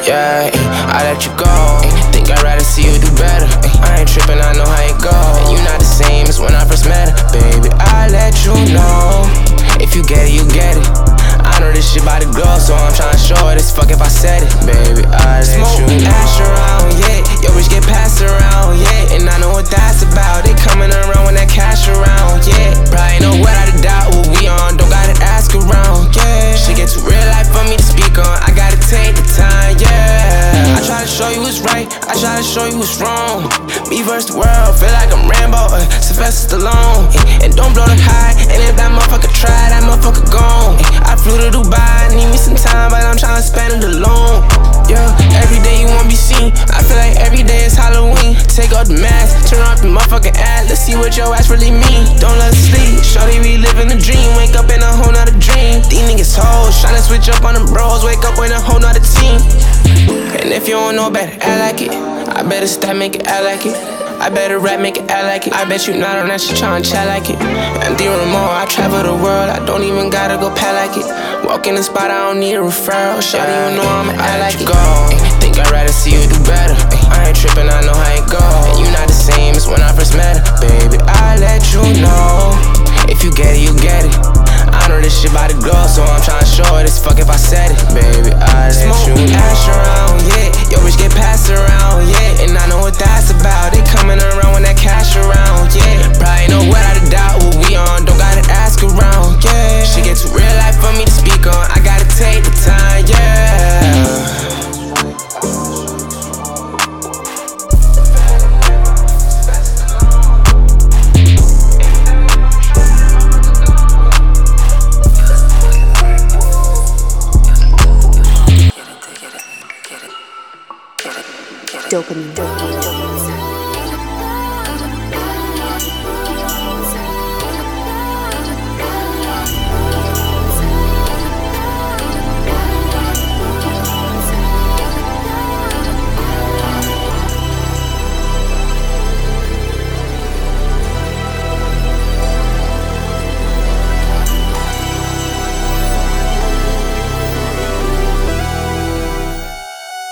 Yeah, I let you go. Think I'd rather see you do better. I ain't tripping, I know how it go. And you not the same as when I first met her. Baby, I let you know. If you get it, you get it. I know this shit by the glow, so I'm tryna show it. It's fuck if I said it. Baby, I let you know. Ash around, yeah. Yo, bitch get passed around, yeah. And I know what that's about. They coming around when that cash around, yeah. Probably know what I doubt what we on. Don't gotta ask around, yeah. Shit get too real life for me to speak on. I gotta take the time, yeah. I try to show you what's right, I try to show you what's wrong. Me versus the world, feel like I'm Rambo, Sylvester Stallone. And don't blow the high, and if that motherfucker try, that motherfucker gone. I flew to Dubai, need me some time, but I'm tryna spend it alone. Yeah, every day you wanna be seen, I feel like every day is Halloween. Take off the mask, turn off the motherfucking ad, let's see what your ass really mean. Don't let us sleep, shorty we living the dream, wake up in a whole nother dream. These niggas hoes, tryna switch up on them bros, wake up with a whole nother team. And if you don't know better, act like it. I better stop, make it act like it. I better rap, make it act like it. I bet you not on that shit, tryna chat like it. And more, I travel the world, I don't even gotta go pat like it. Walk in the spot, I don't need a referral. Shawty, you know I'ma act like it. Go. Think I'd rather see you do better. I ain't tripping, I know how it go. And you not the same as when I first met her. Baby, I let you know. If you get it, you get it. I know this shit by the glow, so I'm tryna show it. It's fuck if I said it. Baby, I let you know. Ash around, yeah. Yo, bitch get passed around, yeah. And I know what that's about. They coming around when that cash around, yeah. Probably know what I doubt what we on. Don't gotta ask around, yeah. Shit get too real life for me to speak on. I gotta take the time, yeah. Dopamine.